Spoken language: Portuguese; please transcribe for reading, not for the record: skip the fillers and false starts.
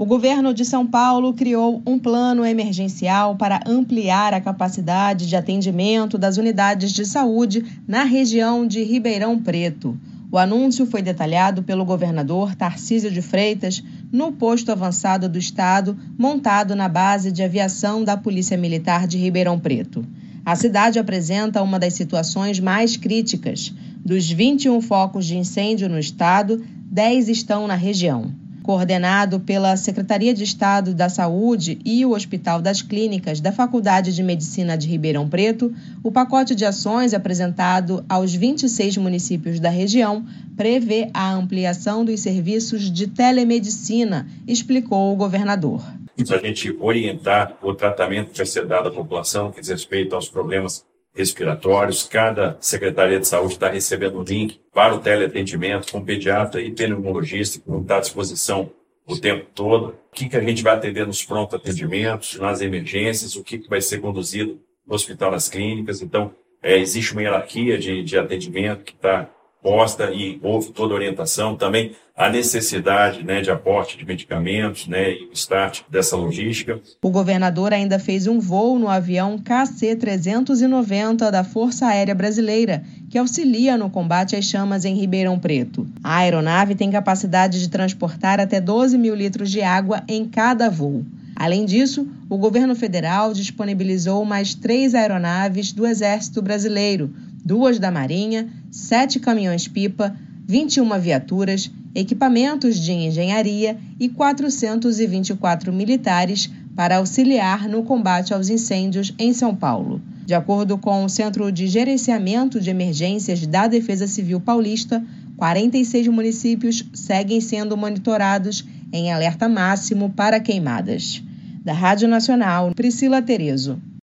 O governo de São Paulo criou um plano emergencial para ampliar a capacidade de atendimento das unidades de saúde na região de Ribeirão Preto. O anúncio foi detalhado pelo governador Tarcísio de Freitas no posto avançado do estado, montado na base de aviação da Polícia Militar de Ribeirão Preto. A cidade apresenta uma das situações mais críticas. Dos 21 focos de incêndio no estado, 10 estão na região. Coordenado pela Secretaria de Estado da Saúde e o Hospital das Clínicas da Faculdade de Medicina de Ribeirão Preto, o pacote de ações apresentado aos 26 municípios da região prevê a ampliação dos serviços de telemedicina, explicou o governador. Para a gente orientar o tratamento que vai ser dado à população, que diz respeito aos problemas respiratórios, cada Secretaria de Saúde está recebendo um link para o teleatendimento com pediatra e pneumologista que vão estar à disposição o tempo todo. O que a gente vai atender nos pronto atendimentos, nas emergências, o que vai ser conduzido no Hospital das Clínicas. Então, existe uma hierarquia de atendimento que está posta e houve toda a orientação. Também a necessidade de aporte de medicamentos e o start dessa logística. O governador ainda fez um voo no avião KC-390 da Força Aérea Brasileira, que auxilia no combate às chamas em Ribeirão Preto. A aeronave tem capacidade de transportar até 12 mil litros de água em cada voo. Além disso, o governo federal disponibilizou mais 3 aeronaves do Exército Brasileiro, 2 da Marinha, 7 caminhões-pipa, 21 viaturas, equipamentos de engenharia e 424 militares para auxiliar no combate aos incêndios em São Paulo. De acordo com o Centro de Gerenciamento de Emergências da Defesa Civil Paulista, 46 municípios seguem sendo monitorados em alerta máximo para queimadas. Da Rádio Nacional, Priscila Terezo.